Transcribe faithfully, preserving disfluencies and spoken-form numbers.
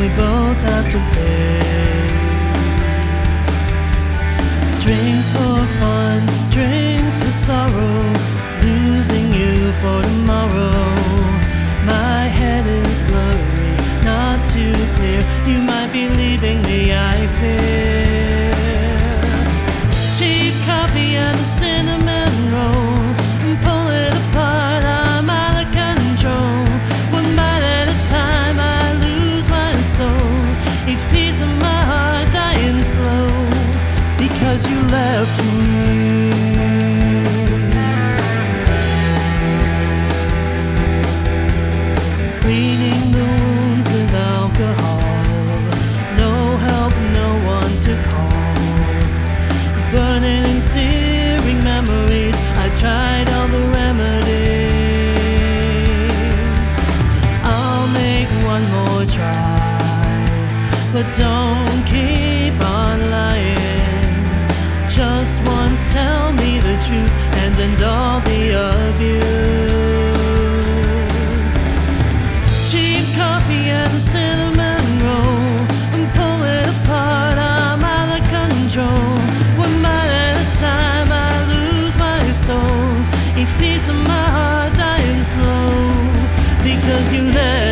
we both have to pay. Drinks for fun, drinks for sorrow, losing you for tomorrow. My head is blurry, not too clear. You might be leaving me, I fear. Cheap coffee and a cinnamon roll, pull it apart, I'm out of control. One bite at a time, I lose my soul. Each piece of my heart dying slow, because you left me. Cleaning the wounds with alcohol, no help, no one to call. Burning and searing memories, I tried all the remedies. I'll make one more try, but don't keep on lying. Just once tell me the truth and end all the abuse. Cheap coffee and a cinnamon roll, and pull it apart, I'm out of control. One bite at a time, I lose my soul. Each piece of my heart dying slow, because you left